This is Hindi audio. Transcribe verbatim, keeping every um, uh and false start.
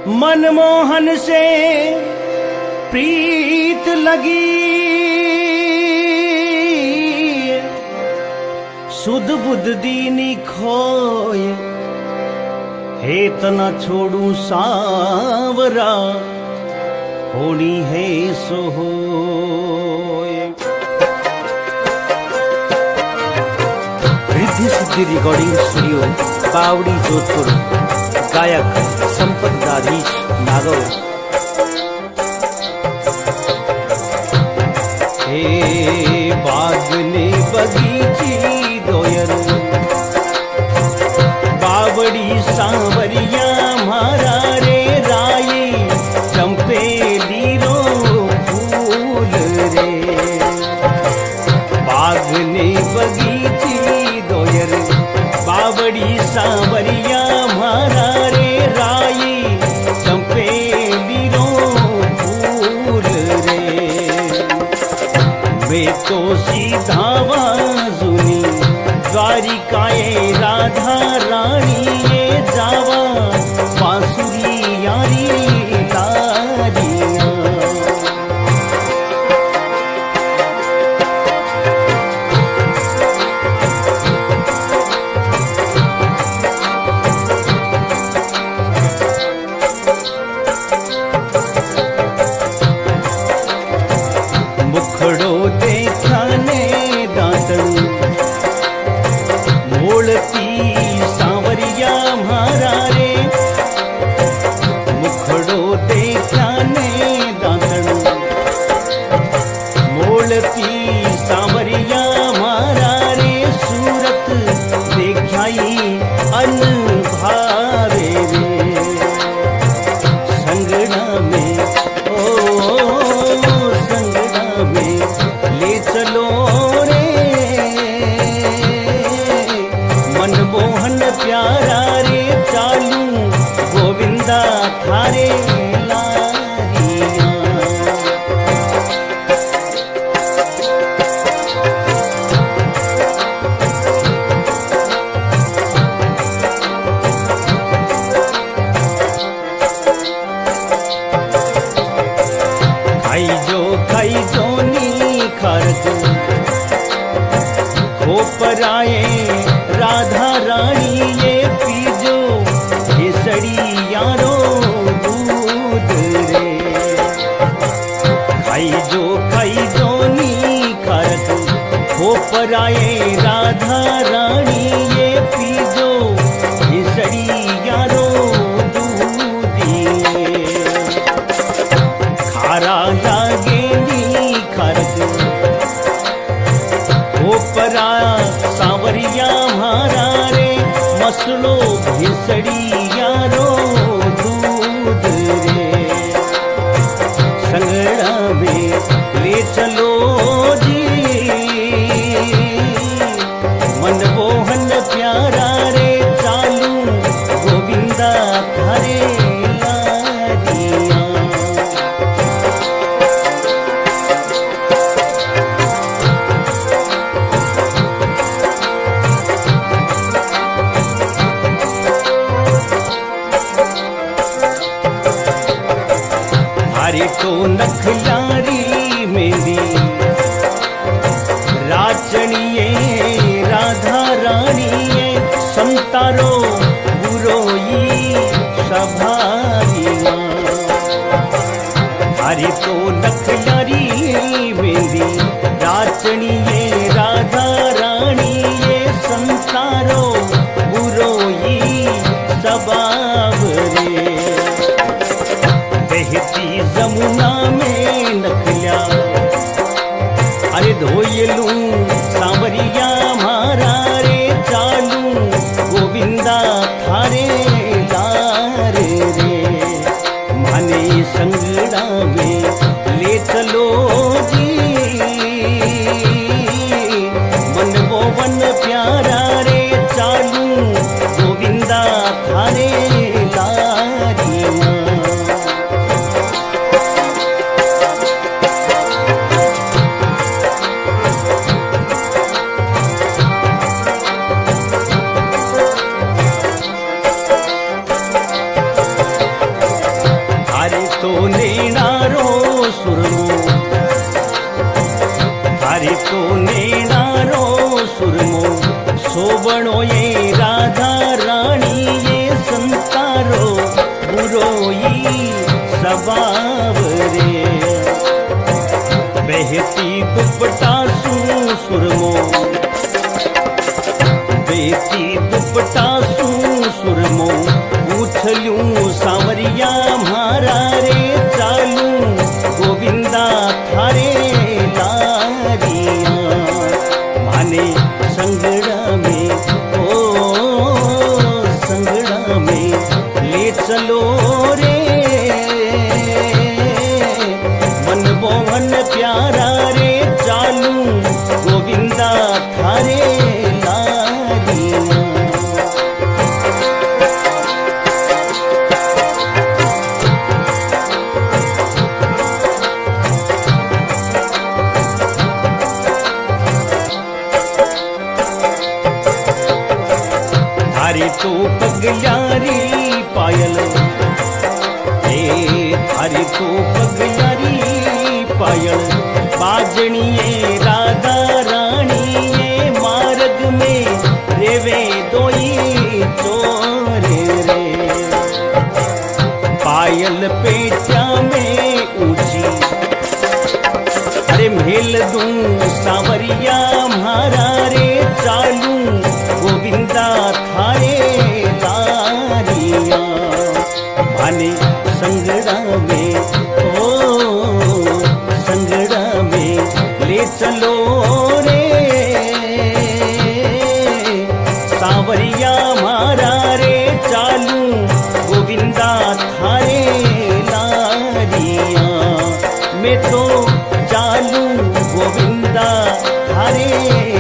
मनमोहन से प्रीत लगी, सुध बुध दीनी खोय, हे तना छोड़ू सावरा, होनी है सो होय। रिद्धि सिद्धि रिकॉर्डिंग स्टूडियो, बावड़ी जोधपुर। गायक संपत दाधीश नागौर। हे बाग ने बगीची दोयर, बावड़ी सांवरिया मारा रे राये, चंपेली रो फूल रे। बाग ने बगीची दोयर, बावड़ी सांवरिया मारा रे राये, चंपेली रो फूल रे। वे तो सीधा वाजुनी द्वारिकाए राधा रानी, ये जावा बांसुरी यारी लारियां। मुखड़ो देखाने दांतन, मोड़ती सांवरिया मारा रे। मुखड़ो देखाने दांतन, मोड़ती सांवरिया मारा रे। सूरत देखाई अन भावे रे, संगना में ओ संगना में ले चलो रे। मनमोहन प्यारा रे, चालू गोविंदा थारे लारियां। खाई जो खाई जो नी खर्च, खोपराए राधा रानी, ये पीजो केसड़ी यारो दूध रे। खाई जो खाई जो नी खरक, खोपराए राधा रानी, ये पीजो केसड़ी यारो दूध रे। खारा लागे नी खरक, खोपरा सांवरिया मारा रे। मसलो भिसड़ी यारो दूध रे। संगड़ा में ले चलो जी, मनमोहन प्यारा रे, चालू गोविंदा थारे लारियां। हरे तो नखलारी मेरी राचनिये, राधा रानिये। संतारो बुरोई सभारिया, हरे तो नखलारी मेरी राचनिये, राधा रानिये। संतारो बुरोई सबावरे, बहती जमुना में नखलिया, अरे धोयलू सांवरिया मारा रे। चालू गोविंदा थारे लार रे। माने संगड़ा में ले चलो जी, मनमोहन प्यारा रे। चालू गोविंदा थारे लारियां। सोबणो ये राधा रानी ये संतारो बुरोई स्वभाव रे बहती दुपट्टा सू सुरमो बहती दुपट्टा सू सुरमो पूछलूं सांवरिया म्हारा रे चालू गोविंदा थारे लारिया माने संगड़ा में ओ संगड़ा में ले चलो रे मन मोहन प्यारा रे चालू गोविंदा थारे लारिया थारे तो पगलारी पायल ए थारे तो पगलारी पायल बाजणिए राधा रानी मार्ग में रेवे दोई चोरे रे पायल पेट्या में ऊंची अरे मेल दूं सांवरिया म्हारा रे चालू गोविंदा थारे लारिया माने संगड़ा में ओ संगड़ा में ले चलो रे सांवरिया म्हारा रे चालू गोविंदा थारे लारिया मैं तो चालू गोविंदा थारे